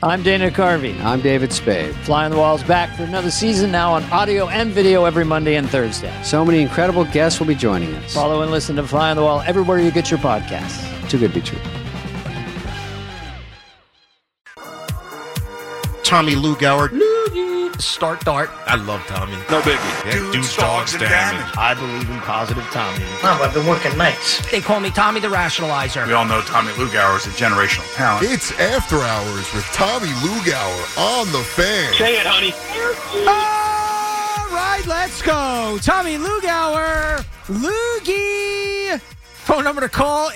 I'm Dana Carvey. I'm David Spade. Fly on the Wall's back for another season now on audio and video every Monday and Thursday. So many incredible guests will be joining us. Follow and listen to Fly on the Wall everywhere you get your podcasts. Too good to be true. Tommy Lugauer. Start Dart. I love Tommy. No biggie. Yeah, dudes, dogs, and damage. I believe in positive Tommy. Oh, I've been working nights. They call me Tommy the Rationalizer. We all know Tommy Lugauer is a generational talent. It's After Hours with Tommy Lugauer on The Fan. Say it, honey. All right, let's go. Tommy Lugauer. Loogie. Phone number to call,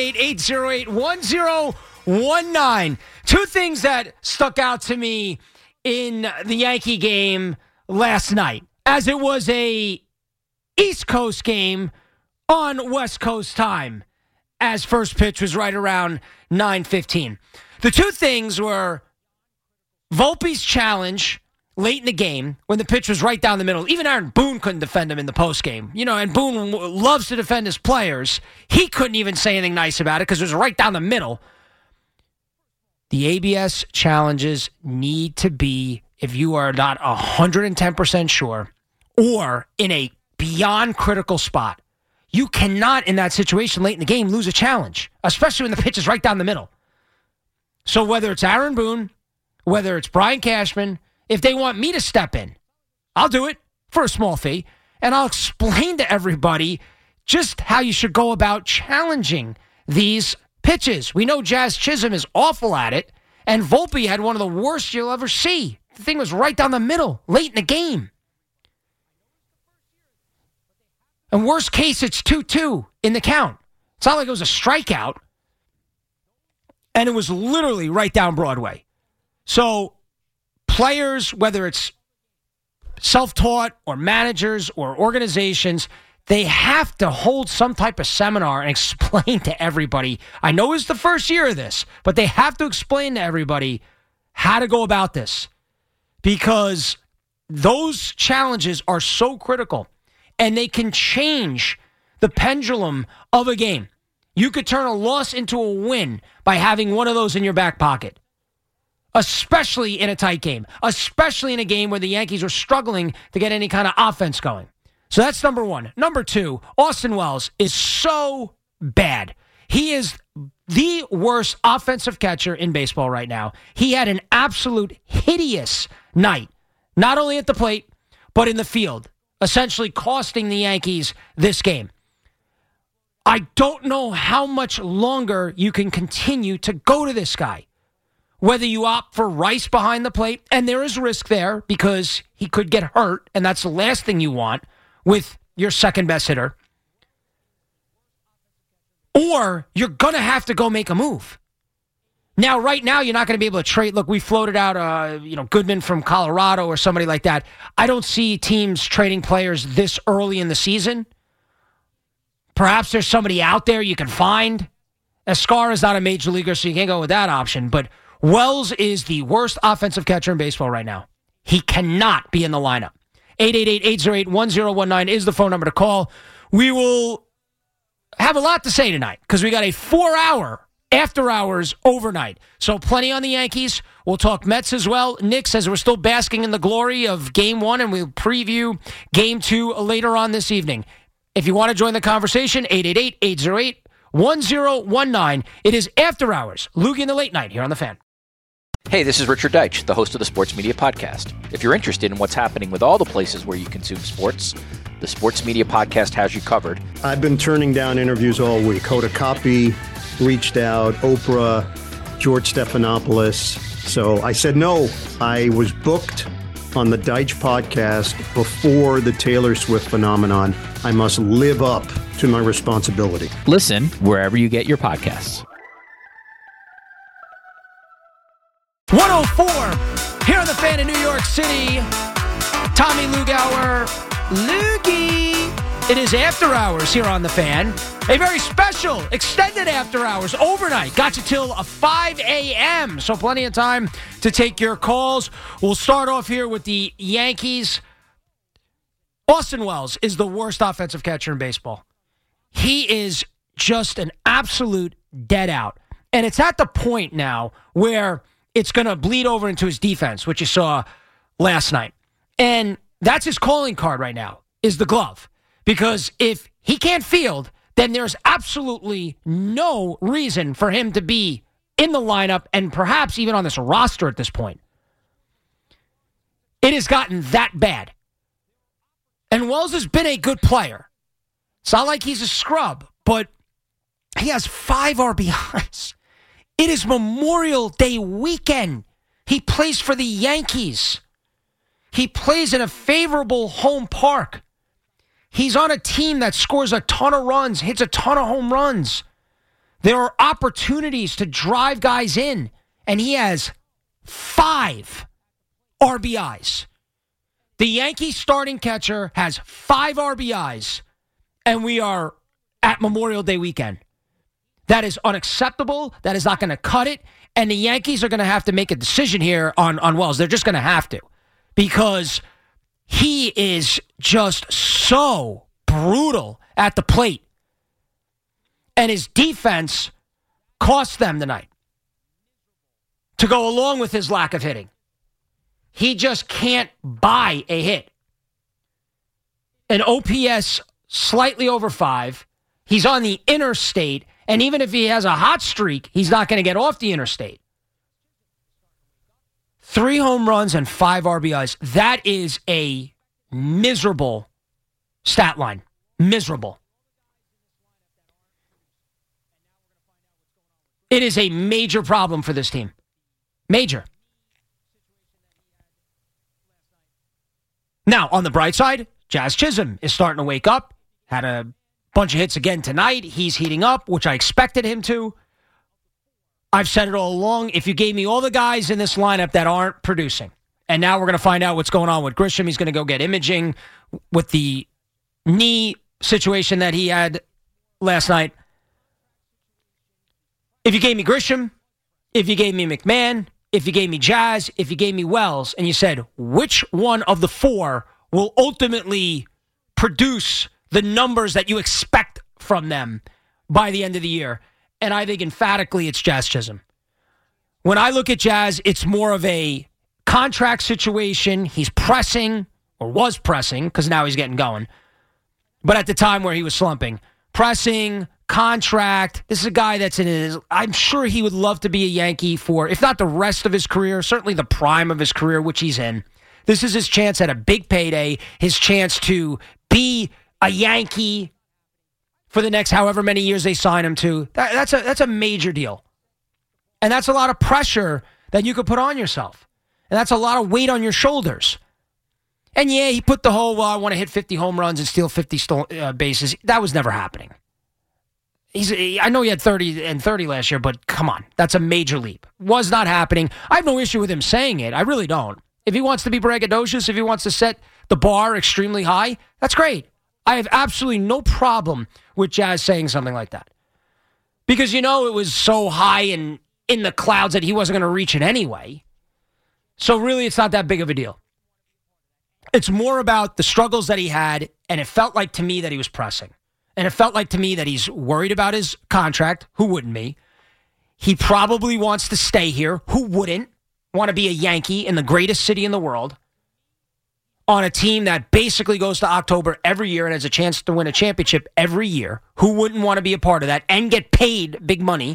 888-808-1019. Two things that stuck out to me in the Yankee game last night, as it was a East Coast game on West Coast time, as first pitch was right around 9:15. The two things were Volpe's challenge late in the game when the pitch was right down the middle. Even Aaron Boone couldn't defend him in the postgame. You know, and Boone loves to defend his players. He couldn't even say anything nice about it because it was right down the middle. The ABS challenges need to be, if you are not 110% sure or in a beyond critical spot, you cannot, in that situation late in the game, lose a challenge, especially when the pitch is right down the middle. So whether it's Aaron Boone, whether it's Brian Cashman, if they want me to step in, I'll do it for a small fee, and I'll explain to everybody just how you should go about challenging these pitches. We know Jazz Chisholm is awful at it, and Volpe had one of the worst you'll ever see. The thing was right down the middle, late in the game. And worst case, it's 2-2 in the count. It's not like it was a strikeout. And it was literally right down Broadway. So players, whether it's self-taught or managers or organizations, they have to hold some type of seminar and explain to everybody. I know it's the first year of this, but they have to explain to everybody how to go about this, because those challenges are so critical and they can change the pendulum of a game. You could turn a loss into a win by having one of those in your back pocket, especially in a tight game, especially in a game where the Yankees are struggling to get any kind of offense going. So that's number one. Number two, Austin Wells is so bad. He is the worst offensive catcher in baseball right now. He had an absolute hideous night, not only at the plate, but in the field, essentially costing the Yankees this game. I don't know how much longer you can continue to go to this guy. Whether you opt for Rice behind the plate, and there is risk there because he could get hurt, and that's the last thing you want with your second best hitter, or you're going to have to go make a move. Now, right now, you're not going to be able to trade. Look, we floated out, Goodman from Colorado or somebody like that. I don't see teams trading players this early in the season. Perhaps there's somebody out there you can find. Escar is not a major leaguer, so you can't go with that option. But Wells is the worst offensive catcher in baseball right now. He cannot be in the lineup. 888-808-1019 is the phone number to call. We will have a lot to say tonight because we got a 4-hour after hours overnight. So plenty on the Yankees. We'll talk Mets as well. Knicks, as we're still basking in the glory of Game 1, and we'll preview Game 2 later on this evening. If you want to join the conversation, 888-808-1019. It is After Hours. Loogie in the Late Night here on The Fan. Hey, this is Richard Deitch, the host of the Sports Media Podcast. If you're interested in what's happening with all the places where you consume sports, the Sports Media Podcast has you covered. I've been turning down interviews all week. Hoda Kotb reached out, Oprah, George Stephanopoulos. So I said no. I was booked on the Deitch podcast before the Taylor Swift phenomenon. I must live up to my responsibility. Listen wherever you get your podcasts. 104 here on The Fan in New York City. Tommy Lugauer, Loogie. It is After Hours here on The Fan. A very special, extended After Hours overnight. Got you till 5 a.m., so plenty of time to take your calls. We'll start off here with the Yankees. Austin Wells is the worst offensive catcher in baseball. He is just an absolute dead out. And it's at the point now where it's going to bleed over into his defense, which you saw last night. And that's his calling card right now, is the glove. Because if he can't field, then there's absolutely no reason for him to be in the lineup and perhaps even on this roster at this point. It has gotten that bad. And Wells has been a good player. It's not like he's a scrub, but he has 5 RBIs. It is Memorial Day weekend. He plays for the Yankees. He plays in a favorable home park. He's on a team that scores a ton of runs, hits a ton of home runs. There are opportunities to drive guys in, and he has 5 RBIs. The Yankees starting catcher has 5 RBIs, and we are at Memorial Day weekend. That is unacceptable. That is not going to cut it. And the Yankees are going to have to make a decision here on Wells. They're just going to have to, because he is just so brutal at the plate. And his defense cost them tonight to go along with his lack of hitting. He just can't buy a hit. An OPS slightly over 5. He's on the interstate. And even if he has a hot streak, he's not going to get off the interstate. 3 home runs and 5 RBIs. That is a miserable stat line. Miserable. It is a major problem for this team. Major. Now, on the bright side, Jazz Chisholm is starting to wake up. Had a bunch of hits again tonight. He's heating up, which I expected him to. I've said it all along. If you gave me all the guys in this lineup that aren't producing, and now we're going to find out what's going on with Grisham. He's going to go get imaging with the knee situation that he had last night. If you gave me Grisham, if you gave me McMahon, if you gave me Jazz, if you gave me Wells, and you said, which one of the 4 will ultimately produce the numbers that you expect from them by the end of the year? And I think emphatically it's Jazz Chisholm. When I look at Jazz, it's more of a contract situation. He's pressing, or was pressing, because now he's getting going. But at the time where he was slumping, pressing, contract. This is a guy that's in his, I'm sure he would love to be a Yankee for, if not the rest of his career, certainly the prime of his career, which he's in. This is his chance at a big payday, his chance to be a Yankee for the next however many years they sign him to. That's a major deal. And that's a lot of pressure that you could put on yourself. And that's a lot of weight on your shoulders. And yeah, he put the whole, well, I want to hit 50 home runs and steal 50 bases. That was never happening. I know he had 30 and 30 last year, but come on. That's a major leap. Was not happening. I have no issue with him saying it. I really don't. If he wants to be braggadocious, if he wants to set the bar extremely high, that's great. I have absolutely no problem with Jazz saying something like that. Because, it was so high and in the clouds that he wasn't going to reach it anyway. So really, it's not that big of a deal. It's more about the struggles that he had, and it felt like to me that he was pressing. And it felt like to me that he's worried about his contract. Who wouldn't be? He probably wants to stay here. Who wouldn't want to be a Yankee in the greatest city in the world on a team that basically goes to October every year and has a chance to win a championship every year? Who wouldn't want to be a part of that and get paid big money?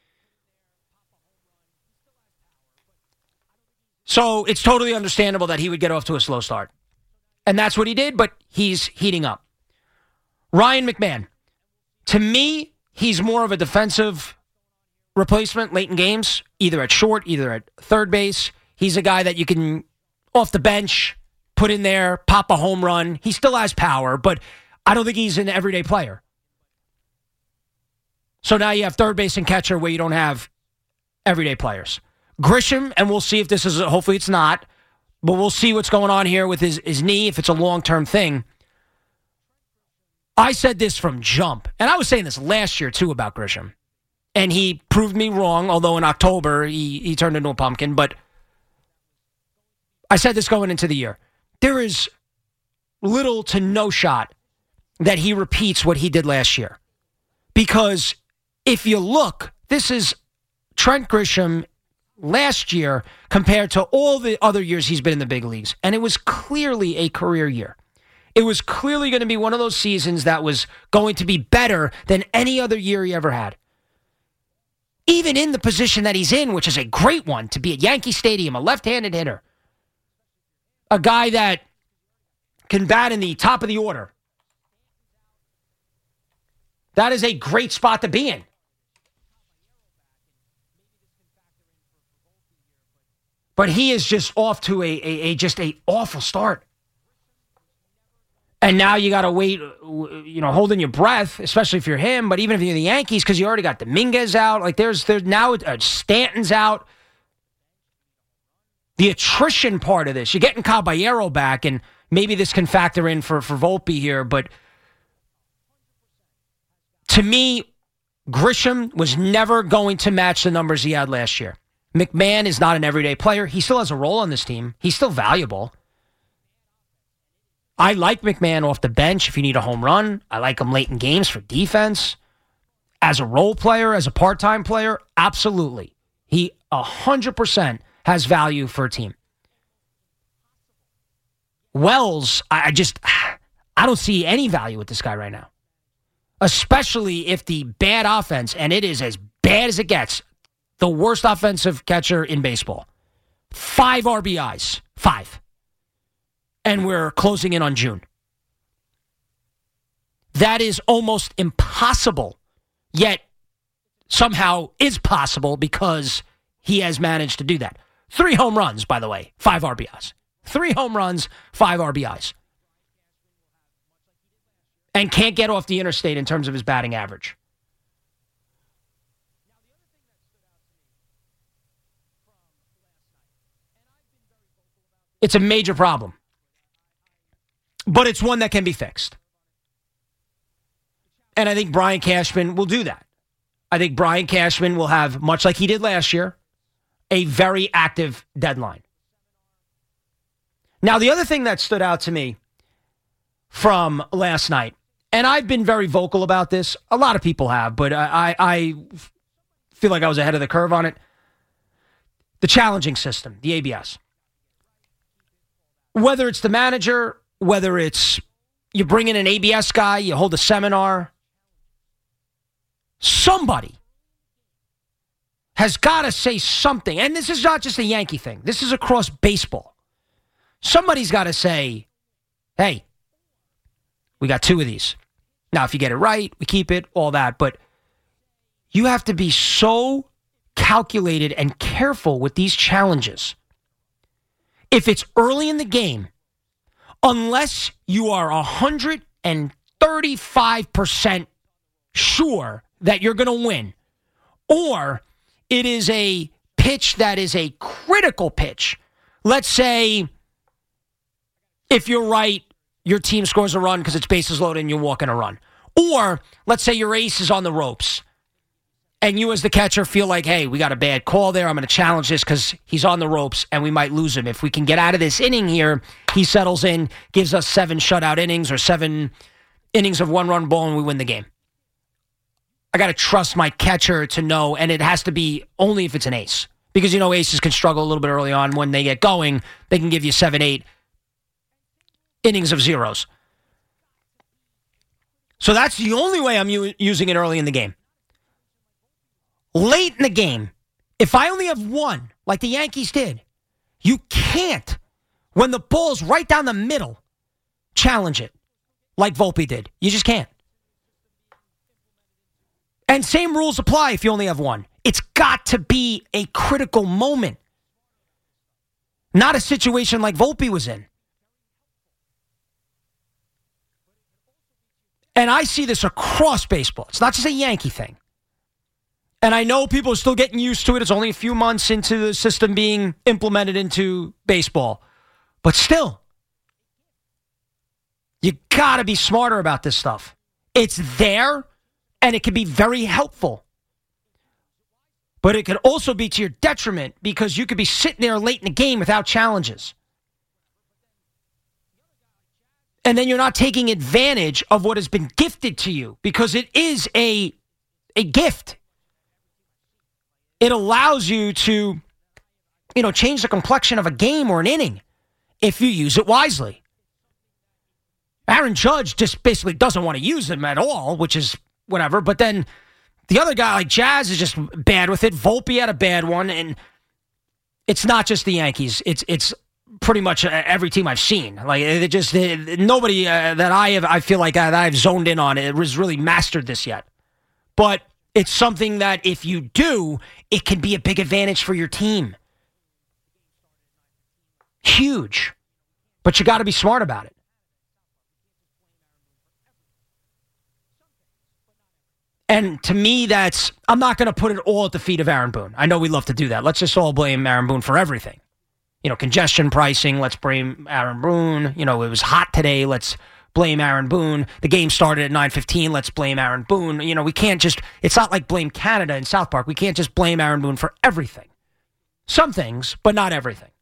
So it's totally understandable that he would get off to a slow start. And that's what he did, but he's heating up. Ryan McMahon. To me, he's more of a defensive replacement late in games, either at short, either at third base. He's a guy that you can, off the bench, put in there, pop a home run. He still has power, but I don't think he's an everyday player. So now you have third base and catcher where you don't have everyday players. Grisham, and we'll see if this is, hopefully it's not, but we'll see what's going on here with his knee, if it's a long-term thing. I said this from jump, and I was saying this last year, too, about Grisham. And he proved me wrong, although in October he turned into a pumpkin. But I said this going into the year. There is little to no shot that he repeats what he did last year. Because if you look, this is Trent Grisham last year compared to all the other years he's been in the big leagues. And it was clearly a career year. It was clearly going to be one of those seasons that was going to be better than any other year he ever had. Even in the position that he's in, which is a great one, to be at Yankee Stadium, a left-handed hitter, a guy that can bat in the top of the order. That is a great spot to be in. But he is just off to a awful start. And now you got to wait, holding your breath, especially if you're him. But even if you're the Yankees, because you already got Dominguez out. Like there's now Stanton's out. The attrition part of this, you're getting Caballero back, and maybe this can factor in for Volpe here. But to me, Grisham was never going to match the numbers he had last year. McMahon is not an everyday player. He still has a role on this team. He's still valuable. I like McMahon off the bench if you need a home run. I like him late in games for defense. As a role player, as a part-time player, absolutely. He 100% has value for a team. Wells, I don't see any value with this guy right now. Especially if the bad offense, and it is as bad as it gets, the worst offensive catcher in baseball. 5 RBIs. 5. And we're closing in on June. That is almost impossible, yet somehow is possible because he has managed to do that. 3 home runs, by the way, 5 RBIs. 3 home runs, 5 RBIs. And can't get off the interstate in terms of his batting average. It's a major problem. But it's one that can be fixed. And I think Brian Cashman will do that. I think Brian Cashman will have, much like he did last year, a very active deadline. Now, the other thing that stood out to me from last night, and I've been very vocal about this, a lot of people have, but I feel like I was ahead of the curve on it. The challenging system, the ABS. Whether it's the manager, whether it's you bring in an ABS guy, you hold a seminar, somebody has got to say something. And this is not just a Yankee thing. This is across baseball. Somebody's got to say, hey, we got 2 of these. Now, if you get it right, we keep it, all that. But you have to be so calculated and careful with these challenges. If it's early in the game, unless you are 135% sure that you're going to win, or it is a pitch that is a critical pitch. Let's say if you're right, your team scores a run because it's bases loaded and you're walking a run. Or let's say your ace is on the ropes and you as the catcher feel like, hey, we got a bad call there. I'm going to challenge this because he's on the ropes and we might lose him. If we can get out of this inning here, he settles in, gives us 7 shutout innings or 7 innings of 1-run ball and we win the game. I got to trust my catcher to know, and it has to be only if it's an ace. Because, aces can struggle a little bit early on. When they get going, they can give you 7-8 innings of zeros. So that's the only way I'm using it early in the game. Late in the game, if I only have 1, like the Yankees did, you can't, when the ball's right down the middle, challenge it like Volpe did. You just can't. And same rules apply if you only have 1. It's got to be a critical moment. Not a situation like Volpe was in. And I see this across baseball. It's not just a Yankee thing. And I know people are still getting used to it. It's only a few months into the system being implemented into baseball. But still, you got to be smarter about this stuff. It's there, and it can be very helpful. But it could also be to your detriment because you could be sitting there late in the game without challenges. And then you're not taking advantage of what has been gifted to you because it is a gift. It allows you to change the complexion of a game or an inning if you use it wisely. Aaron Judge just basically doesn't want to use them at all, which is whatever. But then the other guy, like Jazz, is just bad with it. Volpe had a bad one, and it's not just the Yankees. It's pretty much every team I've seen. Like nobody that I feel like that I've zoned in on it has really mastered this yet. But it's something that if you do, it can be a big advantage for your team. Huge. But you got to be smart about it. And to me, I'm not going to put it all at the feet of Aaron Boone. I know we love to do that. Let's just all blame Aaron Boone for everything. Congestion pricing, let's blame Aaron Boone. It was hot today, let's blame Aaron Boone. The game started at 9:15, let's blame Aaron Boone. We can't just, it's not like blame Canada in South Park. We can't just blame Aaron Boone for everything. Some things, but not everything.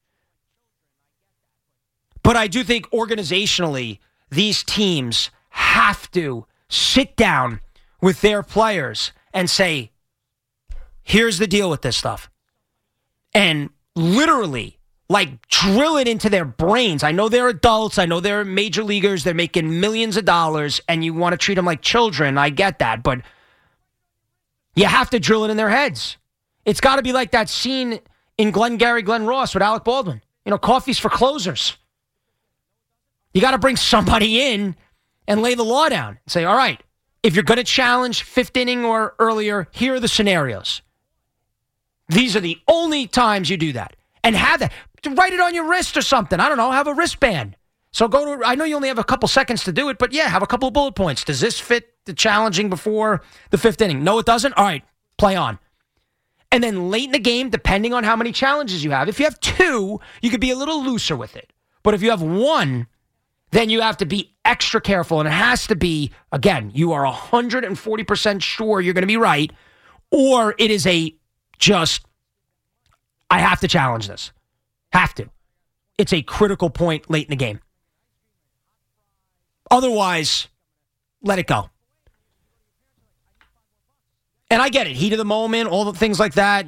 But I do think organizationally, these teams have to sit down with their players and say, here's the deal with this stuff. And literally, drill it into their brains. I know they're adults. I know they're major leaguers. They're making millions of dollars, and you want to treat them like children. I get that, but you have to drill it in their heads. It's got to be like that scene in Glengarry Glen Ross with Alec Baldwin. Coffee's for closers. You got to bring somebody in and lay the law down and say, all right, if you're going to challenge fifth inning or earlier, here are the scenarios. These are the only times you do that. And have that. Write it on your wrist or something. I don't know. Have a wristband. So I know you only have a couple seconds to do it, but yeah, have a couple of bullet points. Does this fit the challenging before the fifth inning? No, it doesn't? All right, play on. And then late in the game, depending on how many challenges you have, if you have 2, you could be a little looser with it. But if you have 1, then you have to be extra careful. And it has to be, again, you are 140% sure you're going to be right, or it is I have to challenge this. Have to. It's a critical point late in the game. Otherwise, let it go. And I get it. Heat of the moment, all the things like that.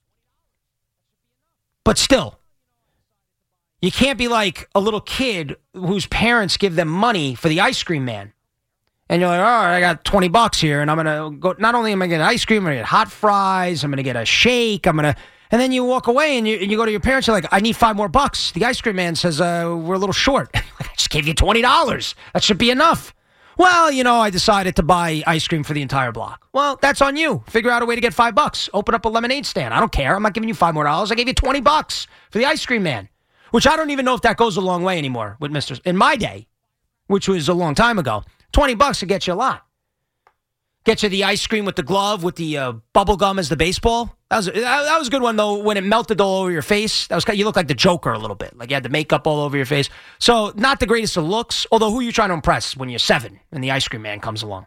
But still, you can't be like a little kid whose parents give them money for the ice cream man. And you're like, all right, I got $20 here, and I'm going to go, not only am I going to get ice cream, I'm going to get hot fries, I'm going to get a shake, and then you walk away and you go to your parents, you're like, I need $5 more. The ice cream man says, we're a little short. I just gave you $20. That should be enough. Well, I decided to buy ice cream for the entire block. Well, that's on you. Figure out a way to get $5. Open up a lemonade stand. I don't care. I'm not giving you $5 more. I gave you $20 for the ice cream man, which I don't even know if that goes a long way anymore with Mr. In my day, which was a long time ago, $20 to get you a lot. Get you the ice cream with the glove, with the bubble gum as the baseball. That was a good one, though, when it melted all over your face. You look like the Joker a little bit. Like you had the makeup all over your face. So not the greatest of looks, although who are you trying to impress when you're 7 and the ice cream man comes along?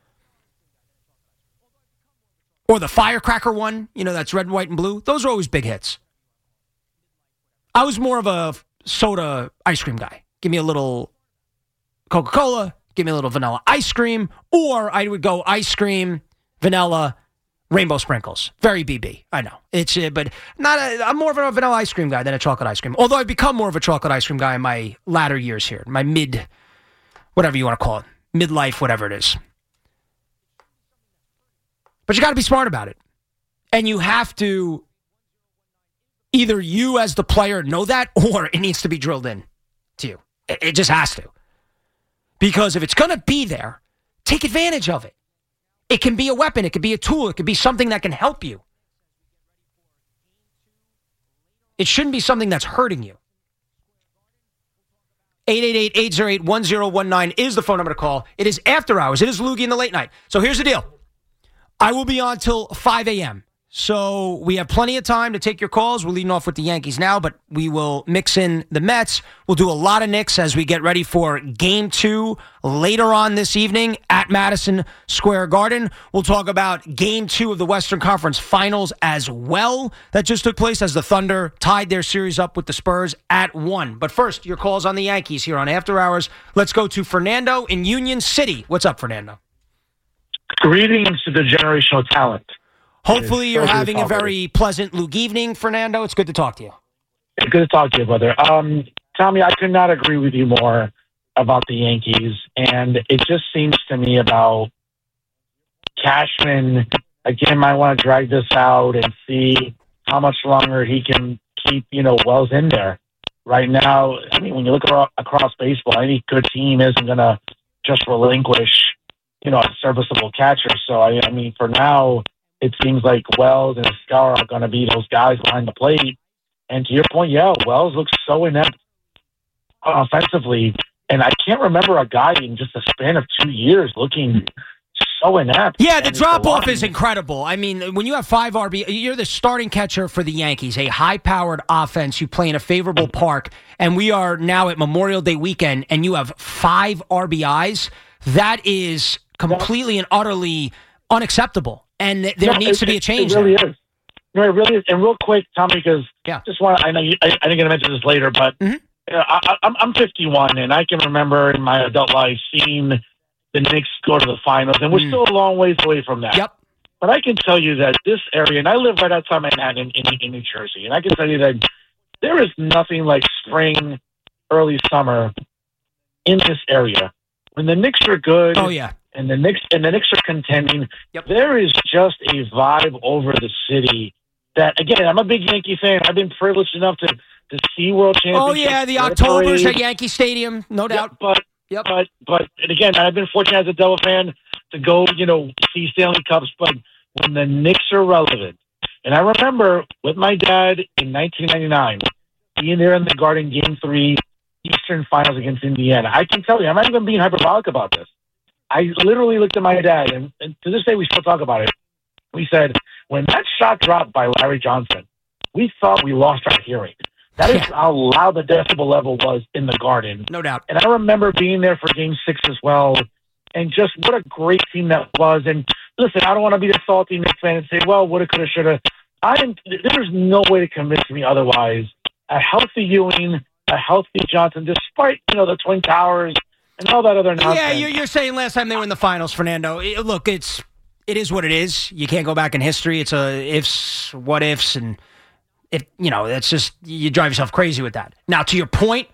Or the firecracker one, that's red, white, and blue. Those are always big hits. I was more of a soda ice cream guy. Give me a little Coca-Cola, give me a little vanilla ice cream, or I would go ice cream, vanilla, rainbow sprinkles. Very BB, I know. But I'm more of a vanilla ice cream guy than a chocolate ice cream. Although I've become more of a chocolate ice cream guy in my latter years here, my whatever you want to call it, midlife, whatever it is. But you got to be smart about it. And you have to, either you as the player know that, or it needs to be drilled in to you. It just has to. Because if it's going to be there, take advantage of it. It can be a weapon. It could be a tool. It could be something that can help you. It shouldn't be something that's hurting you. 888-808-1019 is the phone number to call. It is after hours. It is Loogie in the late night. So here's the deal. I will be on till 5 a.m. So we have plenty of time to take your calls. We're leading off with the Yankees now, but we will mix in the Mets. We'll do a lot of Knicks as we get ready for Game 2 later on this evening at Madison Square Garden. We'll talk about Game 2 of the Western Conference Finals as well. That just took place as the Thunder tied their series up with the Spurs at 1. But first, your calls on the Yankees here on After Hours. Let's go to Fernando in Union City. What's up, Fernando? Greetings to the generational talent. Hopefully you're having a very pleasant Luke evening, Fernando. It's good to talk to you. Good to talk to you, brother. Tommy, I could not agree with you more about the Yankees, and it just seems to me about Cashman, again, might want to drag this out and see how much longer he can keep, Wells in there. Right now, I mean, when you look across baseball, any good team isn't going to just relinquish, a serviceable catcher. So, I mean, for now, it seems like Wells and Scar are going to be those guys behind the plate. And to your point, Wells looks so inept offensively. And I can't remember a guy in just a span of 2 years looking so inept. Yeah, the drop-off is incredible. I mean, when you have 5 RB, you're the starting catcher for the Yankees, a high-powered offense. You play in a favorable park, and we are now at Memorial Day weekend, and you have 5 RBIs. That is completely and utterly unacceptable, and there needs to be a change. It really is. No, it really is. And real quick, Tommy, because I know I didn't get to mention this later, but I'm 51, and I can remember in my adult life seeing the Knicks go to the finals, and we're still a long ways away from that. Yep. But I can tell you that this area, and I live right outside Manhattan in New Jersey, and I can tell you that there is nothing like spring, early summer in this area. When the Knicks are good, and the Knicks are contending, there is just a vibe over the city that, again, I'm a big Yankee fan. I've been privileged enough to see World Championships. Oh, yeah, the Octobers at Yankee Stadium, no doubt. But and again, I've been fortunate as a Devil fan to go, see Stanley Cups. But when the Knicks are relevant, and I remember with my dad in 1999 being there in the Garden, Game 3, Eastern Finals against Indiana. I can tell you, I'm not even being hyperbolic about this. I literally looked at my dad, and to this day we still talk about it. We said, when that shot dropped by Larry Johnson, we thought we lost our hearing. That is how loud the decibel level was in the Garden. No doubt. And I remember being there for Game 6 as well, and just what a great team that was. And listen, I don't want to be the salty Knicks fan and say, well, woulda, coulda, shoulda. There's no way to convince me otherwise. A healthy Ewing, a healthy Johnson, despite, the Twin Towers and all that other nonsense. Yeah, you're saying last time they were in the finals, Fernando. Look, it is what it is. You can't go back in history. It's ifs, what ifs, and that's just, you drive yourself crazy with that. Now, to your point,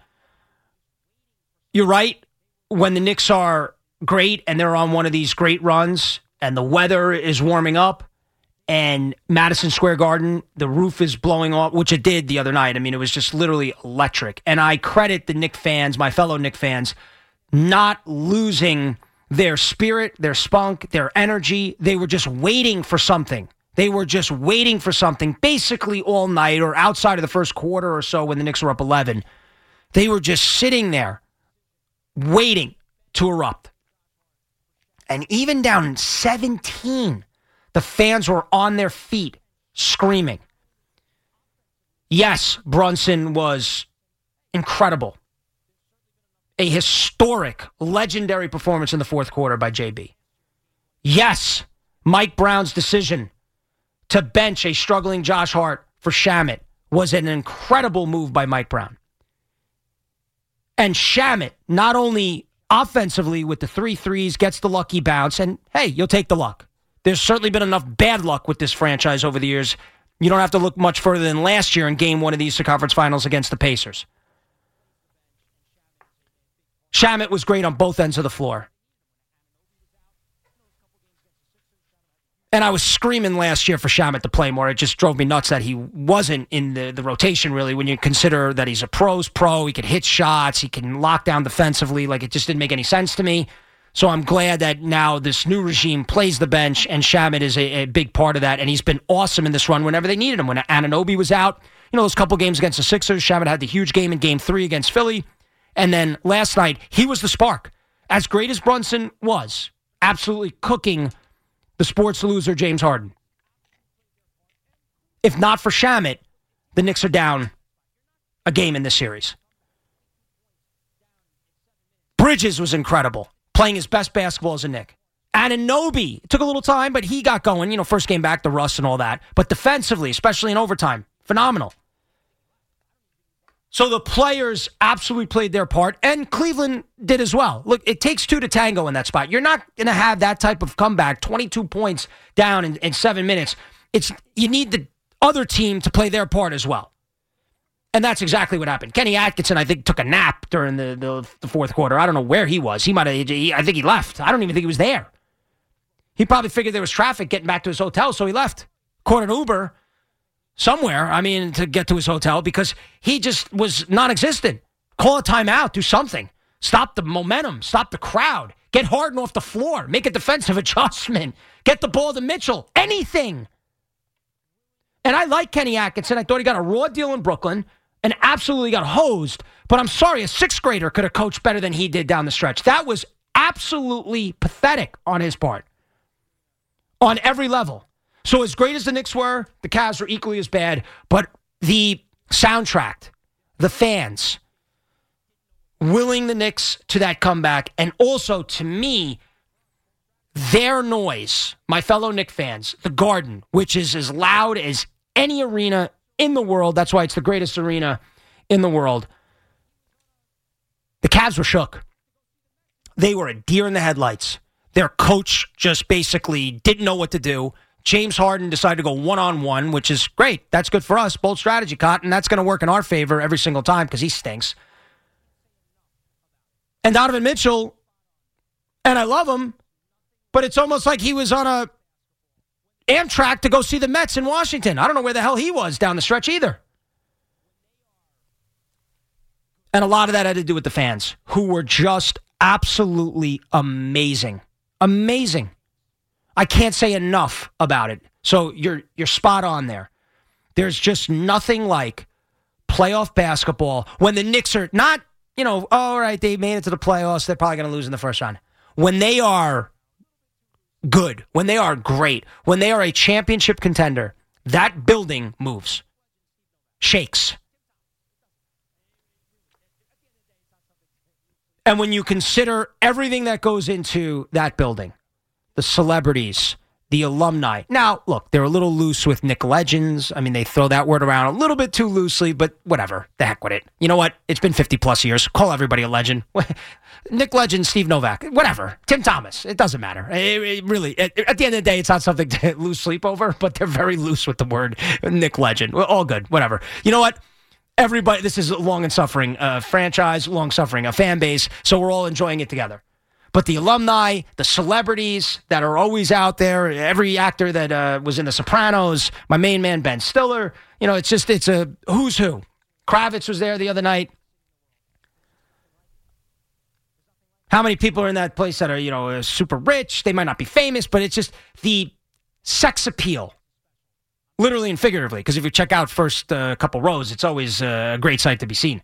you're right. When the Knicks are great and they're on one of these great runs and the weather is warming up and Madison Square Garden, the roof is blowing off, which it did the other night. I mean, it was just literally electric. And I credit the Knicks fans, my fellow Knicks fans, not losing their spirit, their spunk, their energy. They were just waiting for something. They were just waiting for something basically all night, or outside of the first quarter or so when the Knicks were up 11. They were just sitting there waiting to erupt. And even down 17, the fans were on their feet screaming. Yes, Brunson was incredible. A historic, legendary performance in the fourth quarter by JB. Yes, Mike Brown's decision to bench a struggling Josh Hart for Shamet was an incredible move by Mike Brown. And Shamet, not only offensively with the 3 threes, gets the lucky bounce, and hey, you'll take the luck. There's certainly been enough bad luck with this franchise over the years. You don't have to look much further than last year in Game 1 of the Eastern Conference Finals against the Pacers. Shamet was great on both ends of the floor. And I was screaming last year for Shamet to play more. It just drove me nuts that he wasn't in the rotation, really, when you consider that he's a pro's pro. He can hit shots. He can lock down defensively. Like, it just didn't make any sense to me. So I'm glad that now this new regime plays the bench, and Shamet is a big part of that. And he's been awesome in this run whenever they needed him. When Anunoby was out, those couple games against the Sixers, Shamet had the huge game in Game 3 against Philly. And then last night, he was the spark. As great as Brunson was, absolutely cooking the sports loser James Harden. If not for Shamet, the Knicks are down a game in this series. Bridges was incredible, playing his best basketball as a Knick. Anunoby, it took a little time, but he got going. First game back, the rust and all that. But defensively, especially in overtime, phenomenal. So the players absolutely played their part, and Cleveland did as well. Look, it takes 2 to tango in that spot. You're not going to have that type of comeback, 22 points down in 7 minutes. You need the other team to play their part as well. And that's exactly what happened. Kenny Atkinson, I think, took a nap during the fourth quarter. I don't know where he was. I think he left. I don't even think he was there. He probably figured there was traffic getting back to his hotel, so he left. Caught an Uber somewhere, to get to his hotel because he just was non-existent. Call a timeout, do something. Stop the momentum, stop the crowd. Get Harden off the floor. Make a defensive adjustment. Get the ball to Mitchell. Anything. And I like Kenny Atkinson. I thought he got a raw deal in Brooklyn and absolutely got hosed. But I'm sorry, a sixth grader could have coached better than he did down the stretch. That was absolutely pathetic on his part. On every level. So as great as the Knicks were, the Cavs were equally as bad. But the soundtrack, the fans, willing the Knicks to that comeback, and also, to me, their noise, my fellow Knicks fans, the Garden, which is as loud as any arena in the world. That's why it's the greatest arena in the world. The Cavs were shook. They were a deer in the headlights. Their coach just basically didn't know what to do. James Harden decided to go one-on-one, which is great. That's good for us. Bold strategy, Cotton. That's going to work in our favor every single time because he stinks. And Donovan Mitchell, and I love him, but it's almost like he was on a Amtrak to go see the Mets in Washington. I don't know where the hell he was down the stretch either. And a lot of that had to do with the fans, who were just absolutely amazing. Amazing. I can't say enough about it. So you're spot on there. There's just nothing like playoff basketball when the Knicks are not, all right, they made it to the playoffs. They're probably going to lose in the first round. When they are good, when they are great, when they are a championship contender, that building moves, shakes. And when you consider everything that goes into that building, the celebrities, the alumni. Now, look, they're a little loose with Nick Legends. They throw that word around a little bit too loosely, but whatever. The heck with it. You know what? It's been 50-plus years. Call everybody a legend. Nick Legend, Steve Novak, whatever. Tim Thomas. It doesn't matter. It really, at the end of the day, it's not something to lose sleep over, but they're very loose with the word Nick Legend. All good. Whatever. You know what? Everybody, this is a long and suffering franchise, long suffering a fan base, so we're all enjoying it together. But the alumni, the celebrities that are always out there, every actor that was in The Sopranos, my main man, Ben Stiller, it's a who's who. Kravitz was there the other night. How many people are in that place that are, super rich? They might not be famous, but it's just the sex appeal, literally and figuratively. Because if you check out first couple rows, it's always a great sight to be seen.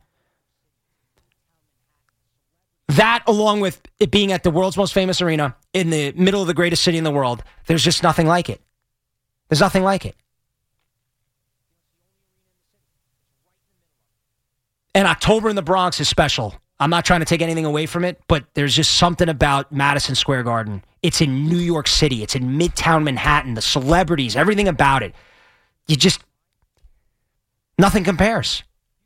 That, along with it being at the world's most famous arena in the middle of the greatest city in the world, there's just nothing like it. There's nothing like it. And October in the Bronx is special. I'm not trying to take anything away from it, but there's just something about Madison Square Garden. It's in New York City. It's in Midtown Manhattan. The celebrities, everything about it. Nothing compares.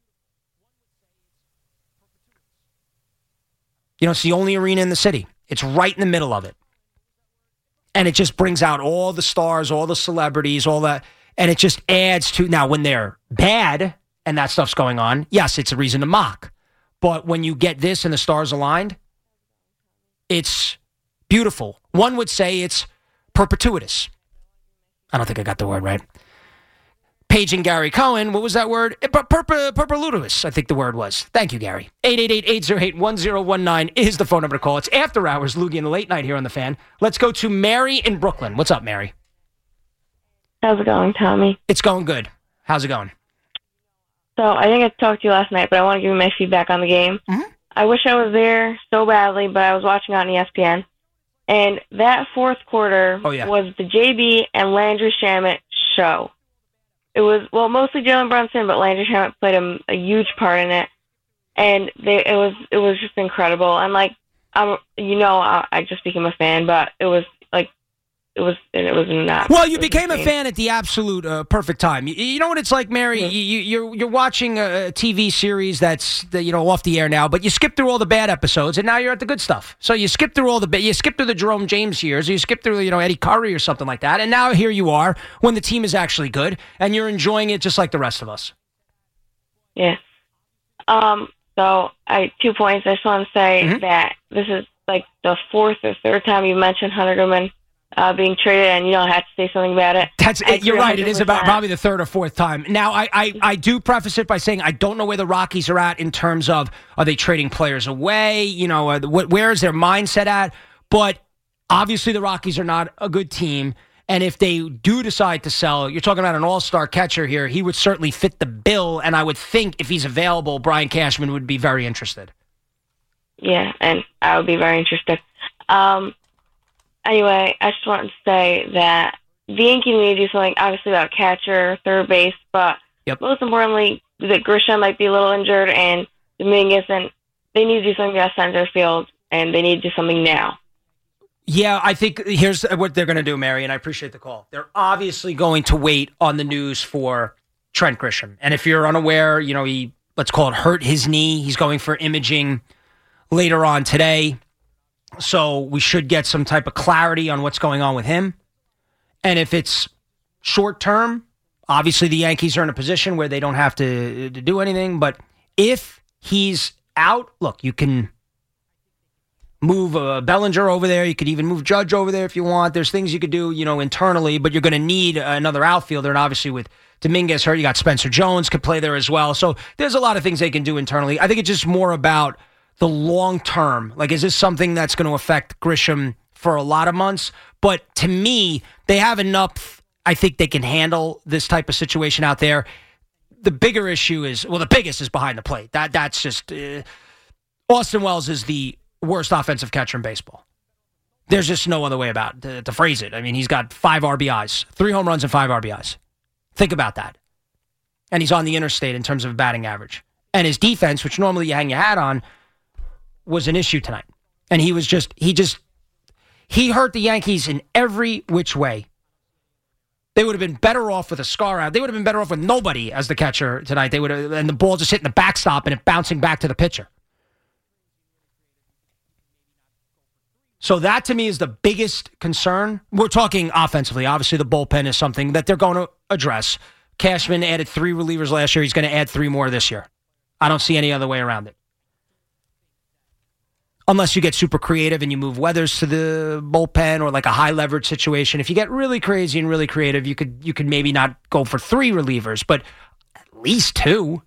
It's the only arena in the city. It's right in the middle of it. And it just brings out all the stars, all the celebrities, all that. And it just adds to, now when they're bad and that stuff's going on, yes, it's a reason to mock. But when you get this and the stars aligned, it's beautiful. One would say it's perpetuitous. I don't think I got the word right. Paige and Gary Cohen, what was that word? Perpetuous, I think the word was. Thank you, Gary. 888-808-1019 is the phone number to call. It's After Hours, Loogie in the Late Night here on The Fan. Let's go to Mary in Brooklyn. What's up, Mary? How's it going, Tommy? It's going good. How's it going? So I think I talked to you last night, but I want to give you my feedback on the game. Mm-hmm. I wish I was there so badly, but I was watching on ESPN. And that fourth quarter was the JB and Landry Shamet show. It was, mostly Jalen Brunson, but Landry Shamet played a huge part in it. And it was just incredible. And, I just became a fan, but it was not. Well, you became a fan at the absolute perfect time. You know what it's like, Mary? Mm-hmm. You're watching a TV series that's off the air now, but you skip through all the bad episodes, and now you're at the good stuff. So you skip through you skip through the Jerome James years, or you skip through Eddie Curry or something like that, and now here you are when the team is actually good, and you're enjoying it just like the rest of us. Yeah. So 2 points. I just want to say that this is like the fourth or third time you mentioned Hunter Goodman being traded, and you don't have to say something about it. You're right. It is about probably the third or fourth time. Now, I do preface it by saying I don't know where the Rockies are at in terms of, are they trading players away? You know, where is their mindset at? But obviously the Rockies are not a good team. And if they do decide to sell, you're talking about an all-star catcher here. He would certainly fit the bill. And I would think if he's available, Brian Cashman would be very interested. Yeah, and I would be very interested. Anyway, I just wanted to say that the Yankees need to do something, obviously, about catcher, third base, but most importantly, that Grisham might be a little injured and Dominguez, and they need to do something about center field, and they need to do something now. Yeah, I think here's what they're going to do, Mary, and I appreciate the call. They're obviously going to wait on the news for Trent Grisham. And if you're unaware, you know, he, let's call it, hurt his knee. He's going for imaging later on today. So we should get some type of clarity on what's going on with him. And if it's short term, obviously the Yankees are in a position where they don't have to do anything. But if he's out, look, you can move Bellinger over there. You could even move Judge over there if you want. There's things you could do, you know, internally, but you're going to need another outfielder. And obviously with Dominguez hurt, you got Spencer Jones could play there as well. So there's a lot of things they can do internally. I think it's just more about the long term. Like, is this something that's going to affect Grisham for a lot of months? But to me, they have enough. I think they can handle this type of situation out there. The bigger issue is, well, the biggest is behind the plate. That's just Austin Wells is the worst offensive catcher in baseball. There's just no other way about it, to phrase it. I mean, he's got 5 RBIs, 3 home runs and 5 RBIs. Think about that. And he's on the interstate in terms of batting average. And his defense, which normally you hang your hat on, was an issue tonight. And he hurt the Yankees in every which way. They would have been better off with a scar out. They would have been better off with nobody as the catcher tonight. They would have, and the ball just hitting the backstop and it bouncing back to the pitcher. So that to me is the biggest concern. We're talking offensively. Obviously the bullpen is something that they're going to address. Cashman added 3 relievers last year. He's going to add 3 more this year. I don't see any other way around it. Unless you get super creative and you move Weathers to the bullpen or like a high leverage situation. If you get really crazy and really creative, you could maybe not go for 3 relievers, but at least 2.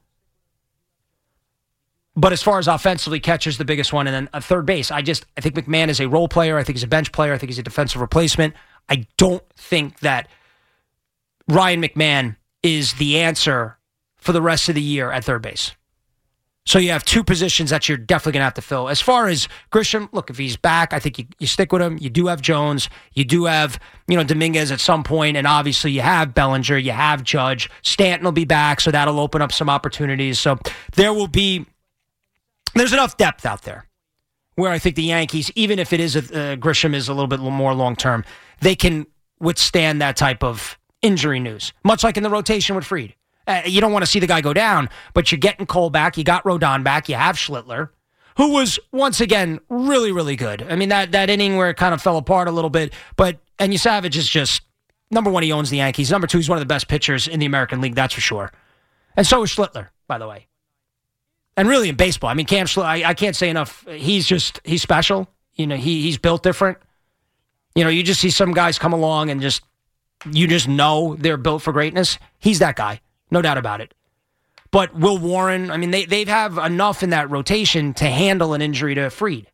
But as far as offensively, catcher's the biggest one, and then a third base. I think McMahon is a role player. I think he's a bench player. I think he's a defensive replacement. I don't think that Ryan McMahon is the answer for the rest of the year at third base. So you have 2 positions that you're definitely going to have to fill. As far as Grisham, look, if he's back, I think you stick with him. You do have Jones. You do have, Dominguez at some point, and obviously you have Bellinger. You have Judge. Stanton will be back, so that'll open up some opportunities. So there's enough depth out there where I think the Yankees, even if it is Grisham is a little bit more long-term, they can withstand that type of injury news, much like in the rotation with Fried. You don't want to see the guy go down, but you're getting Cole back. You got Rodon back. You have Schlittler, who was, once again, really, really good. I mean, that inning where it kind of fell apart a little bit, but Enya Savage is just, number 1, he owns the Yankees. Number 2, he's one of the best pitchers in the American League, that's for sure. And so is Schlittler, by the way. And really in baseball, I mean, Cam Schlittler, I can't say enough. He's special. He's built different. You just see some guys come along and you just know they're built for greatness. He's that guy. No doubt about it. But Will Warren, I mean, they have enough in that rotation to handle an injury to Fried.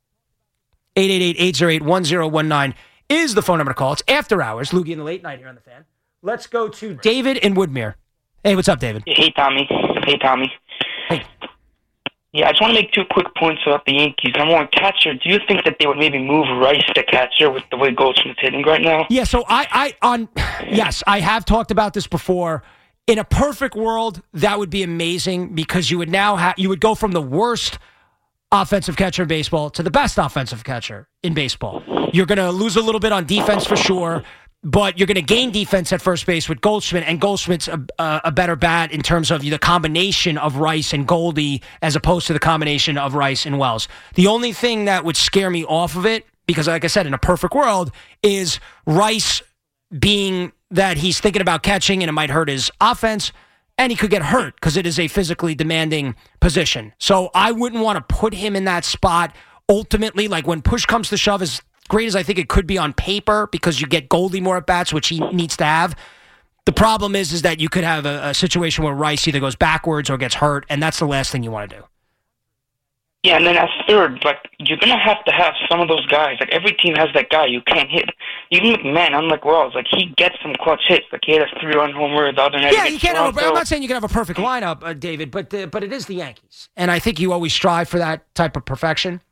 888-808-1019 is the phone number to call. It's after hours. Loogie in the late night here on The Fan. Let's go to David in Woodmere. Hey, what's up, David? Hey, Tommy. Hey. Yeah, I just want to make 2 quick points about the Yankees. Number 1, catcher. Do you think that they would maybe move Rice to catcher with the way Goldschmidt's hitting right now? Yeah, so yes, I have talked about this before. In a perfect world, that would be amazing because you would now you would go from the worst offensive catcher in baseball to the best offensive catcher in baseball. You're going to lose a little bit on defense for sure, but you're going to gain defense at first base with Goldschmidt, and Goldschmidt's a better bat in terms of the combination of Rice and Goldie as opposed to the combination of Rice and Wells. The only thing that would scare me off of it, because like I said, in a perfect world, is Rice being that he's thinking about catching and it might hurt his offense, And he could get hurt because it is a physically demanding position. So I wouldn't want to put him in that spot. Ultimately, like when push comes to shove, as great as I think it could be on paper, because you get Goldie more at bats, which he needs to have. The problem is that you could have a situation where Rice either goes backwards or gets hurt, and that's the last thing you want to do. Yeah, and then at third, like, you're going to have some of those guys. Like, every team has that guy you can't hit. Even McMahon, unlike Wells, like, he gets some clutch hits. Like, he had a 3-run homer the other night. Yeah, you can't have I'm not saying you can have a perfect lineup, David, but it is the Yankees. And I think you always strive for that type of perfection.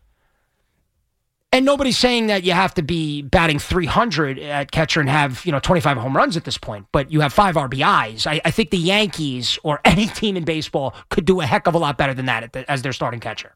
And nobody's saying that you have to be batting 300 at catcher and have 25 home runs at this point, but you have 5 RBIs. I think the Yankees or any team in baseball could do a heck of a lot better than that as their starting catcher.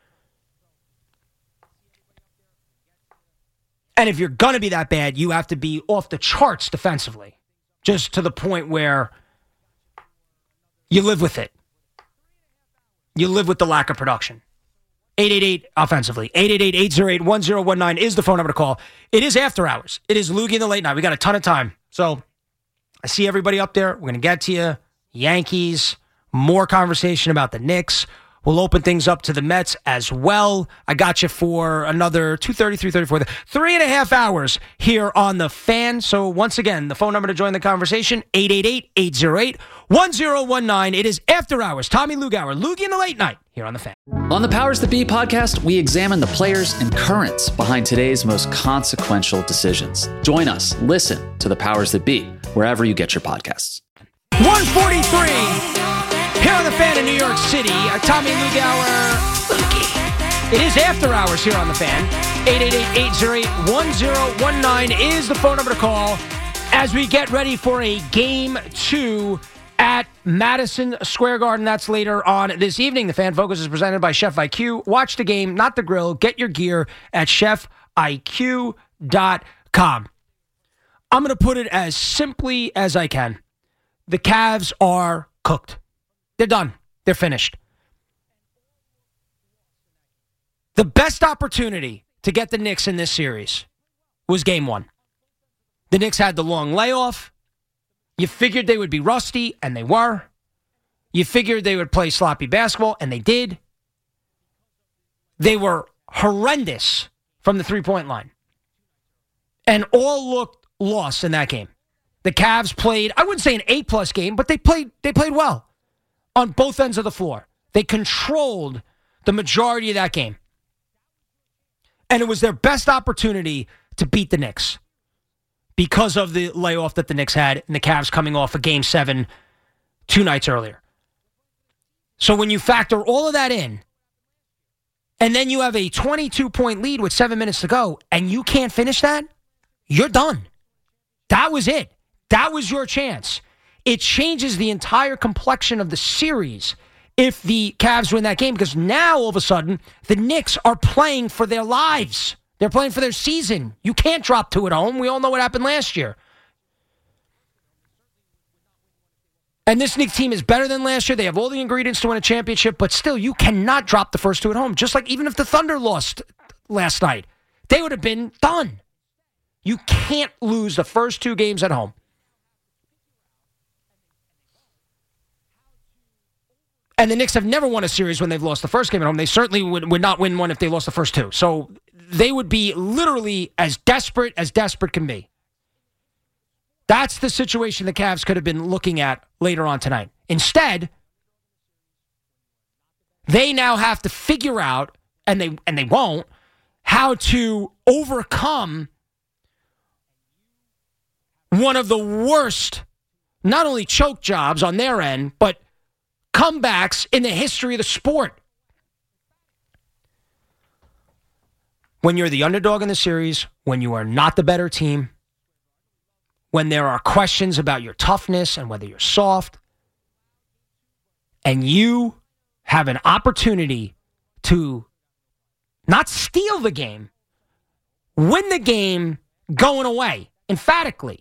And if you're going to be that bad, you have to be off the charts defensively, just to the point where you live with it. You live with the lack of production. 888 offensively. 888-808-1019 is the phone number to call. It is after hours. It is Loogie in the late night. We got a ton of time. So I see everybody up there. We're going to get to you. Yankees, more conversation about the Knicks. We'll open things up to the Mets as well. I got you for another 2:30, 3:34, 3.5 hours here on The Fan. So once again, the phone number to join the conversation, 888-808-1019. It is after hours. Tommy Lugauer, Loogie in the late night here on The Fan. On the Powers That Be podcast, we examine the players and currents behind today's most consequential decisions. Join us. Listen to the Powers That Be wherever you get your podcasts. 143 here on The Fan in New York City. Tommy Lugauer, Loogie. It is after hours here on The Fan. 888-808-1019 is the phone number to call as we get ready for a Game 2 at Madison Square Garden. That's later on this evening. The Fan Focus is presented by Chef IQ. Watch the game, not the grill. Get your gear at chefiq.com. I'm going to put it as simply as I can. The Cavs are cooked. They're done. They're finished. The best opportunity to get the Knicks in this series was Game 1. The Knicks had the long layoff. You figured they would be rusty, and they were. You figured they would play sloppy basketball, and they did. They were horrendous from the three-point line. And all looked lost in that game. The Cavs played, I wouldn't say an A-plus game, but they played well on both ends of the floor. They controlled the majority of that game. And it was their best opportunity to beat the Knicks because of the layoff that the Knicks had and the Cavs coming off of Game 7 2 nights earlier. So when you factor all of that in, and then you have a 22-point lead with 7 minutes to go, and you can't finish that, you're done. That was it. That was your chance. It changes the entire complexion of the series if the Cavs win that game, because now all of a sudden the Knicks are playing for their lives. They're playing for their season. You can't drop 2 at home. We all know what happened last year. And this Knicks team is better than last year. They have all the ingredients to win a championship, but still, you cannot drop the first 2 at home. Just like even if the Thunder lost last night, they would have been done. You can't lose the first 2 games at home. And the Knicks have never won a series when they've lost the first game at home. They certainly would not win one if they lost the first 2. So they would be literally as desperate can be. That's the situation the Cavs could have been looking at later on tonight. Instead, they now have to figure out, and they won't, how to overcome one of the worst, not only choke jobs on their end, but comebacks in the history of the sport. When you're the underdog in the series, when you are not the better team, when there are questions about your toughness and whether you're soft, and you have an opportunity to not steal the game, win the game going away, emphatically.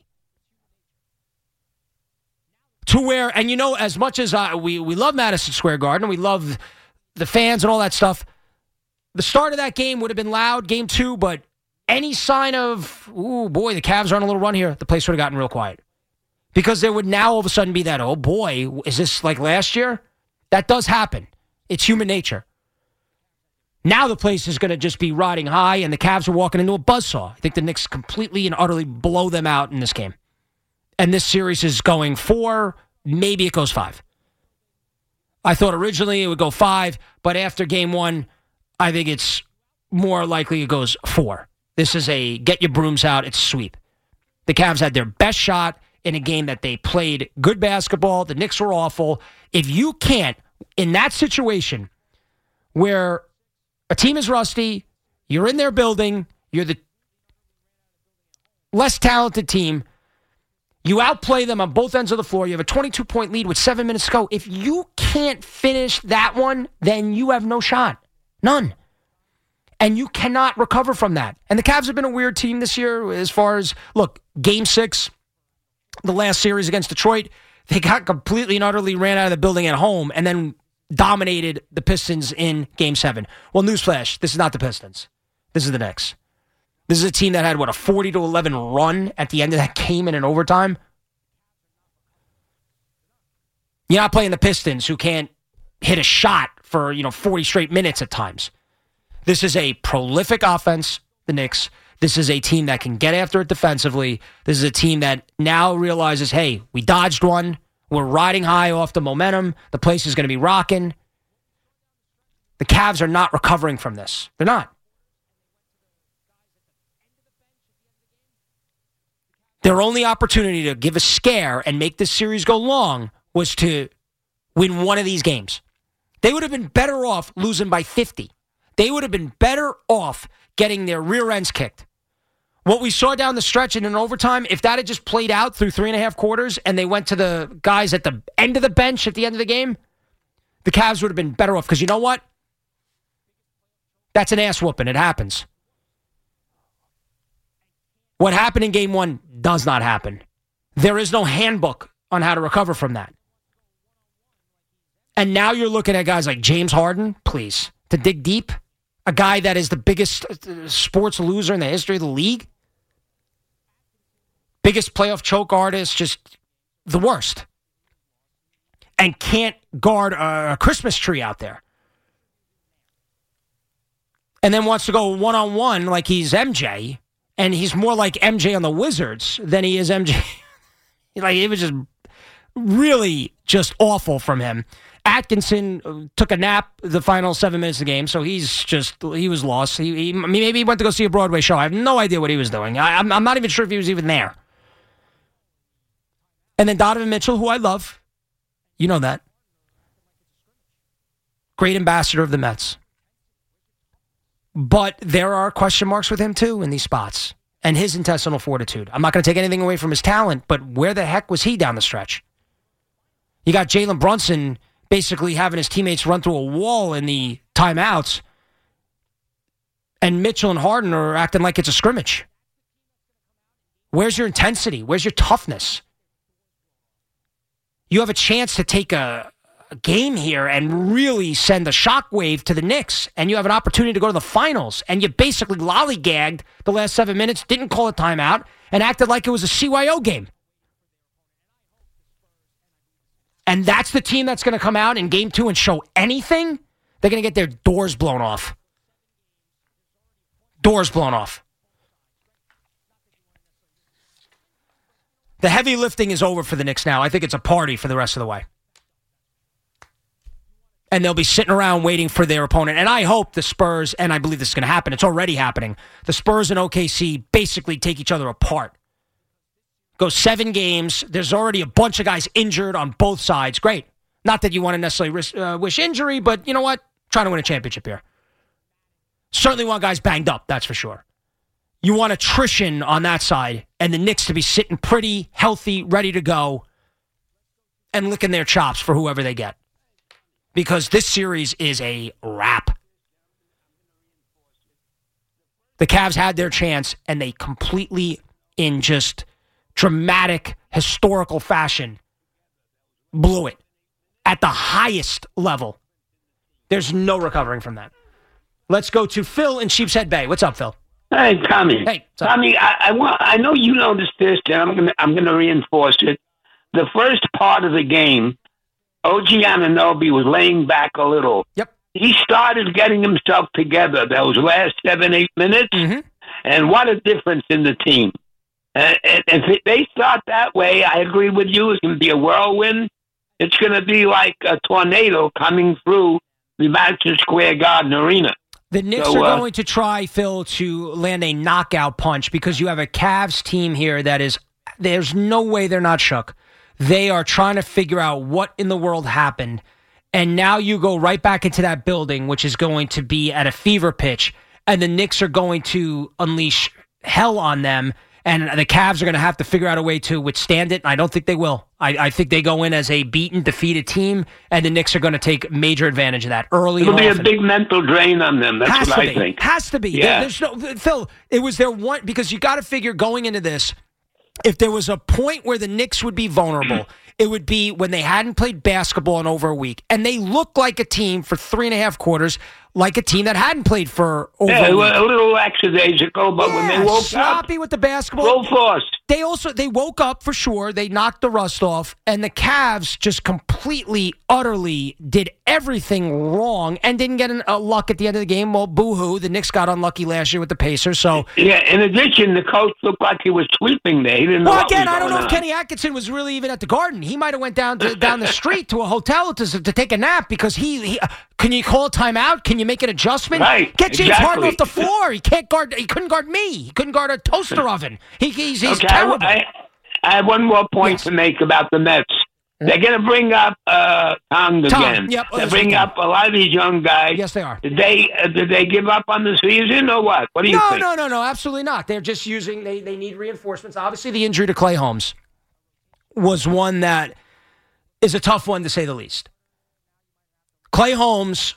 To where, and as much as we love Madison Square Garden, we love the fans and all that stuff, the start of that game would have been loud, Game 2, but any sign of, the Cavs are on a little run here, the place would have gotten real quiet. Because there would now all of a sudden be that, oh boy, is this like last year? That does happen. It's human nature. Now the place is going to just be riding high, and the Cavs are walking into a buzzsaw. I think the Knicks completely and utterly blow them out in this game. And this series is going 4, maybe it goes 5. I thought originally it would go 5, but after game 1, I think it's more likely it goes 4. This is a get your brooms out, it's sweep. The Cavs had their best shot in a game that they played good basketball. The Knicks were awful. If you can't, in that situation where a team is rusty, you're in their building, you're the less talented team, you outplay them on both ends of the floor, you have a 22-point lead with 7 minutes to go. If you can't finish that one, then you have no shot. None. And you cannot recover from that. And the Cavs have been a weird team this year as far as, look, Game 6, the last series against Detroit, they got completely and utterly ran out of the building at home and then dominated the Pistons in Game 7. Well, newsflash, this is not the Pistons. This is the Knicks. This is a team that had, a 40-11 run at the end of that game in an overtime. You're not playing the Pistons, who can't hit a shot for, 40 straight minutes at times. This is a prolific offense, the Knicks. This is a team that can get after it defensively. This is a team that now realizes, hey, we dodged one. We're riding high off the momentum. The place is going to be rocking. The Cavs are not recovering from this. They're not. Their only opportunity to give a scare and make this series go long was to win one of these games. They would have been better off losing by 50. They would have been better off getting their rear ends kicked. What we saw down the stretch in an overtime, if that had just played out through 3.5 quarters and they went to the guys at the end of the bench at the end of the game, the Cavs would have been better off. Because you know what? That's an ass whooping. It happens. What happened in Game 1 does not happen. There is no handbook on how to recover from that. And now you're looking at guys like James Harden, please, to dig deep. A guy that is the biggest sports loser in the history of the league. Biggest playoff choke artist, just the worst. And can't guard a Christmas tree out there. And then wants to go one-on-one like he's MJ. And he's more like MJ on the Wizards than he is MJ. It was just really just awful from him. Atkinson took a nap the final 7 minutes of the game, so he was lost. Maybe he went to go see a Broadway show. I have no idea what he was doing. I'm not even sure if he was even there. And then Donovan Mitchell, who I love. You know that. Great ambassador of the Mets. But there are question marks with him, too, in these spots. And his intestinal fortitude. I'm not going to take anything away from his talent, but where the heck was he down the stretch? You got Jalen Brunson basically having his teammates run through a wall in the timeouts. And Mitchell and Harden are acting like it's a scrimmage. Where's your intensity? Where's your toughness? You have a chance to take a game here and really send a shockwave to the Knicks, and you have an opportunity to go to the finals, and you basically lollygagged the last 7 minutes, didn't call a timeout, and acted like it was a CYO game. And that's the team that's going to come out in Game 2 and show anything? They're going to get their doors blown off. Doors blown off. The heavy lifting is over for the Knicks now. I think it's a party for the rest of the way. And they'll be sitting around waiting for their opponent. And I hope the Spurs, and I believe this is going to happen, it's already happening, the Spurs and OKC basically take each other apart. Go 7 games. There's already a bunch of guys injured on both sides. Great. Not that you want to necessarily wish injury, but you know what? Trying to win a championship here. Certainly want guys banged up, that's for sure. You want attrition on that side, and the Knicks to be sitting pretty, healthy, ready to go, and licking their chops for whoever they get. Because this series is a wrap. The Cavs had their chance, and they completely, in just dramatic, historical fashion, blew it at the highest level. There's no recovering from that. Let's go to Phil in Sheepshead Bay. What's up, Phil? Hey, Tommy. Hey, Tommy, I know you noticed this, and I'm gonna reinforce it. the first part of the game, OG Anunoby was laying back a little. Yep. He started getting himself together those last 7-8 minutes, and what a difference in the team. And if they start that way, I agree with you. It's going to be a whirlwind. It's going to be like a tornado coming through the Madison Square Garden Arena. The Knicks are going to try, Phil, to land a knockout punch because you have a Cavs team here that is, there's no way they're not shook. They are trying to figure out what in the world happened. And now you go right back into that building, which is going to be at a fever pitch. And the Knicks are going to unleash hell on them. And the Cavs are going to have to figure out a way to withstand it. And I don't think they will. I think they go in as a beaten, defeated team, and the Knicks are going to take major advantage of that early. It'll be a big mental drain on them. That's what I think. Has to be. Yeah. There's no, Phil, it was their one, because you got to figure going into this, if there was a point where the Knicks would be vulnerable, it would be when they hadn't played basketball in over a week. And they looked like a team for 3.5 quarters, like a team that hadn't played for over a week. They were a little lackadaisical, but when they woke sloppy up, with the basketball. full force. They woke up for sure. They knocked the rust off, and the Cavs just completely, utterly did everything wrong and didn't get a luck at the end of the game. Well, boo-hoo. The Knicks got unlucky last year with the Pacers. So yeah. In addition, the coach looked like he was sweeping there. He didn't know what again, was I don't know going if on. Kenny Atkinson was really even at the Garden. He might have went down the street to a hotel to take a nap because he can you call a timeout? Can you make an adjustment? Right, Get James exactly. Harden off the floor. He couldn't guard me. He couldn't guard a toaster oven. He's Okay, terrible. I have one more point to make about the Mets. They're going to bring up Tong again. Yep. They bring up a lot of these young guys. Yes, they are. Did they give up on the season or what? What do you think? No, absolutely not. They're just using. They need reinforcements. Obviously, the injury to Clay Holmes was one that is a tough one to say the least. Clay Holmes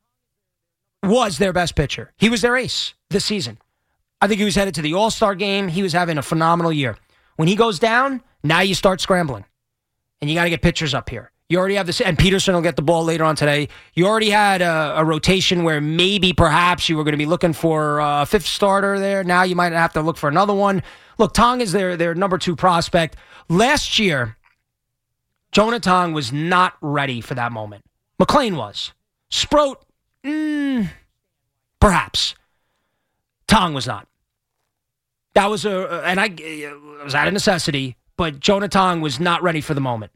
was their best pitcher. He was their ace this season. I think he was headed to the All-Star game. He was having a phenomenal year. When he goes down, now you start scrambling. And you got to get pitchers up here. You already have this, and Peterson will get the ball later on today. You already had a rotation where maybe perhaps you were going to be looking for a fifth starter there. Now you might have to look for another one. Look, Tong is their number 2 prospect. Last year, Jonah Tong was not ready for that moment. McClain was. Sproat, perhaps. Tong was not. That was it was out of necessity, but Jonah Tong was not ready for the moment.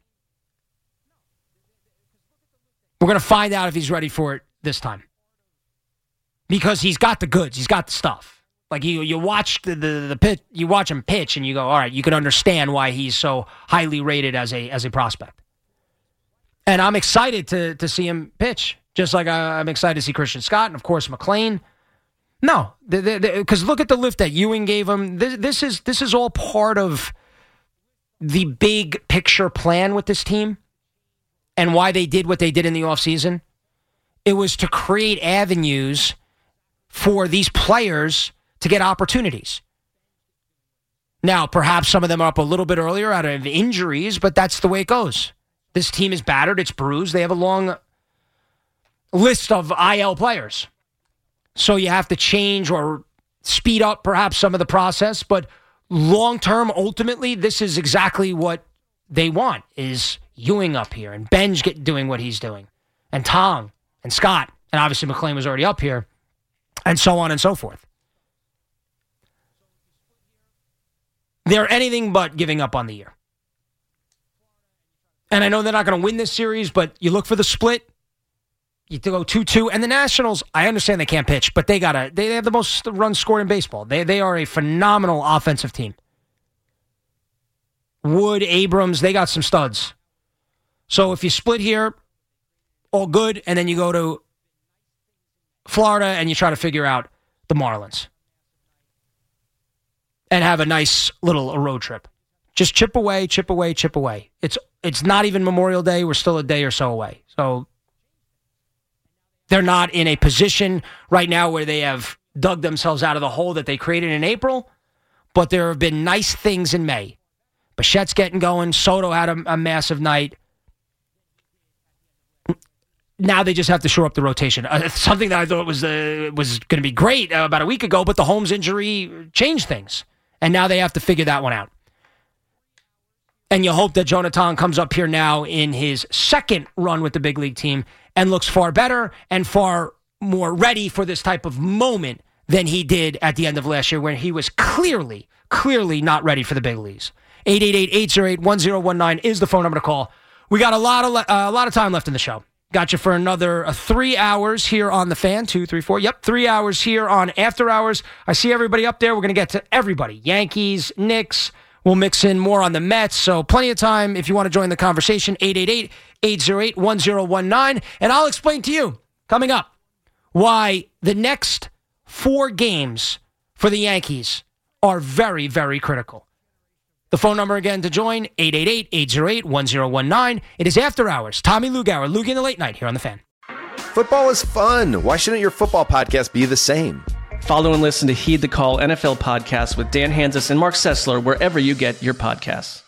We're going to find out if he's ready for it this time. Because he's got the goods. He's got the stuff. Like you watch the pitch, you watch him pitch and you go, all right, you can understand why he's so highly rated as a prospect. And I'm excited to see him pitch, just like I'm excited to see Christian Scott and, of course, McClain. No, because look at the lift that Ewing gave him. This is all part of the big picture plan with this team and why they did what they did in the offseason. It was to create avenues for these players to get opportunities. Now, perhaps some of them are up a little bit earlier out of injuries, but that's the way it goes. This team is battered. It's bruised. They have a long list of IL players. So you have to change or speed up perhaps some of the process. But long-term, ultimately, this is exactly what they want, is Ewing up here and Benj doing what he's doing and Tong and Scott. And obviously McClain was already up here and so on and so forth. They're anything but giving up on the year. And I know they're not going to win this series, but you look for the split. You go 2-2, and the Nationals, I understand they can't pitch, but they have the most runs scored in baseball. They are a phenomenal offensive team. Wood, Abrams, they got some studs. So if you split here, all good, and then you go to Florida and you try to figure out the Marlins. And have a nice little road trip. Just chip away, chip away, chip away. It's not even Memorial Day. We're still a day or so away. So they're not in a position right now where they have dug themselves out of the hole that they created in April, but there have been nice things in May. Bichette's getting going. Soto had a massive night. Now they just have to shore up the rotation. Something that I thought was going to be great about a week ago, but the Holmes injury changed things. And now they have to figure that one out. And you hope that Jonathan comes up here now in his second run with the big league team and looks far better and far more ready for this type of moment than he did at the end of last year, where he was clearly not ready for the big leagues. 888-808-1019 is the phone number to call. We got a lot of time left in the show. Got you for another 3 hours here on The Fan. 2, 3, 4. Yep, 3 hours here on After Hours. I see everybody up there. We're going to get to everybody. Yankees, Knicks. We'll mix in more on the Mets. So plenty of time if you want to join the conversation. 888-808-1019. And I'll explain to you, coming up, why the next 4 games for the Yankees are very, very critical. The phone number again to join, 888-808-1019. It is After Hours. Tommy Lugauer, Luggie in the Late Night here on The Fan. Football is fun. Why shouldn't your football podcast be the same? Follow and listen to Heed the Call NFL podcast with Dan Hanzus and Mark Sessler wherever you get your podcasts.